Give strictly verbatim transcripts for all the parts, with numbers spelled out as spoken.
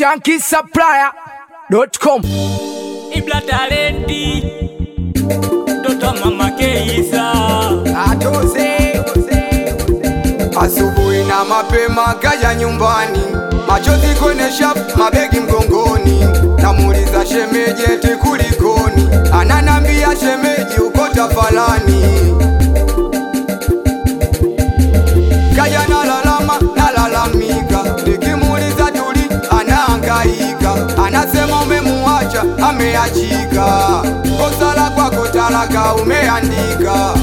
Chunky Supplier dot com. Ibla talenti Toto mama Keisa Atose asubuhi na mapema kaja nyumbani, machozi kwenye shafu, mabegi mgongoni. Namuuliza shemeji eti kulikoni, ananambia shemeji uko tafalani. Kaja nalalama nalalamika, nikimuuliza tuli anahangaika, anasema umemuacha ameachika, kosa la kwako talaka umeandika,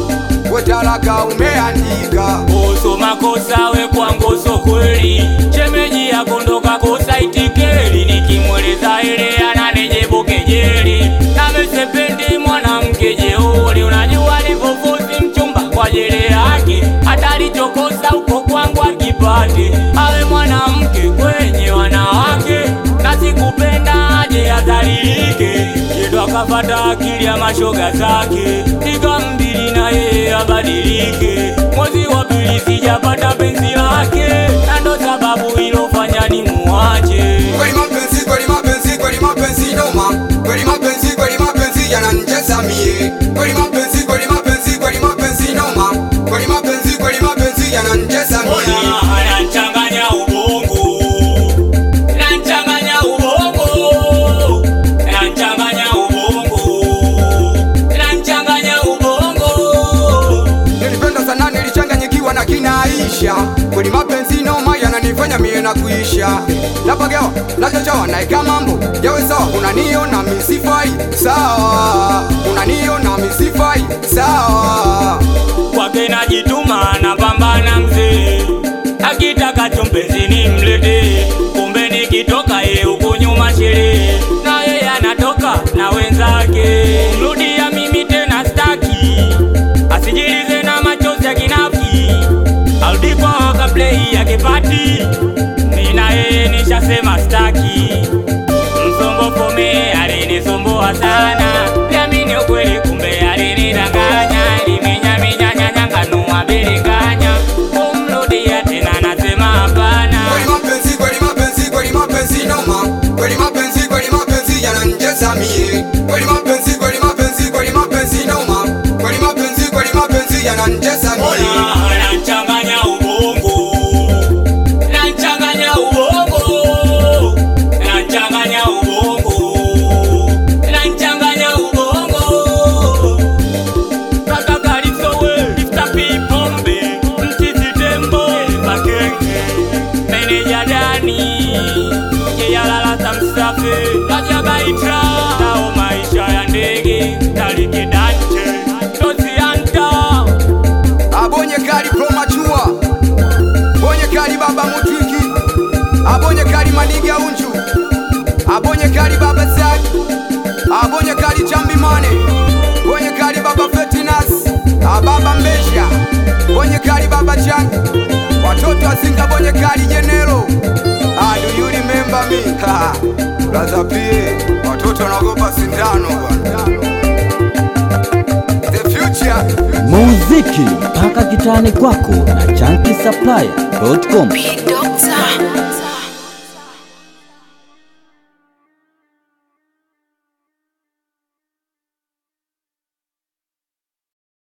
talaka umeandika. Oso makosa we kwangu so kweli, shemeji yakondoka kosa itikeli. Nikimweleza ile ananejebu kejeli, namesependi mwanamke jeuri. Unajua alivofuzi mchumba kwa jele yake, hata alichokosa uko kwangu akipate. Awe mwanamke kwenye wanawake, na sikupenda aje adhalilike. Yedo akapata akili ya mashoga zake, nikambili na yeye abadilike. Mwezi wa pili sijapata penzi lake, na ndo sababu ilofanya ni muache. Kweli mapenzi, kweli mapenzi, kweli mapenzi noma. Kweli mapenzi, kweli mapenzi yananicheza mie. Kweli mapenzi, kweli mapenzi, kweli mapenzi noma. Kweli mapenzi, kweli mapenzi yananicheza mie. Ona anachanganya ubongo, anachanganya ubongo, anachanganya ubongo, anachanganya ubongo. Nilipenda sana nilichanganyikiwa na kina Aisha. Kweli mapenzi noma yananifanya mie na kuisha. Napagewa, nachochowa naika mambo yawe sawa. Unaniona misifai sawa, unaniona misifai sawa. Kwake najituma na pambana mzee, akitaka chompenzi ni mlete. Kumbe nikitoka ye uko nyuma sherehe, na yeye anatoka na wenzake. Mrudia mimi tena staki, asijilize na machozi ya kinafiki. Arudi kwa waka play ya kipati, mina yeye nishasema staki. Msongo fome alinisumbuwa sana, yamini ukweli kumbe alinidanganya. Limenya minya nyanya kanua bilinganya, kumrudia tena nasema hapana. Kweli mapenzi, kweli mapenzi, kweli mapenzi noma. Kweli mapenzi, kweli mapenzi yananicheza mie. Kweli mapenzi, kweli mapenzi, kweli mapenzi noma. Kweli mapenzi, kweli mapenzi yananicheza mie. Ona anachanganya ubongo, anachanganya ubongo, anachanganya ubongo, anachanganya ubongo. Kaka Kaliso we, Mister P Pombe, Mtiti Tembo, Bakenge, Meneja Dani, Yalala Samsafe, Kaja Baitra, nao maisha ya ndege, Taliki Dante, Tosi Anta. Abonye kali promachua, abonye kali baba Mutiki, abonye kali Maniga Unju, abonye kali baba Zaki, abonye kali Chambi Mane, abonye kali baba Fetinas, ababa Mbesha, abonye kali baba Chan, watoto azinga abonye kali Jenero. Ah, do you remember me? Ha, brother P, watoto wanaogopa sindano bwana. The future. Muziki mpaka kitani kwako na Chunky Supplier dot com.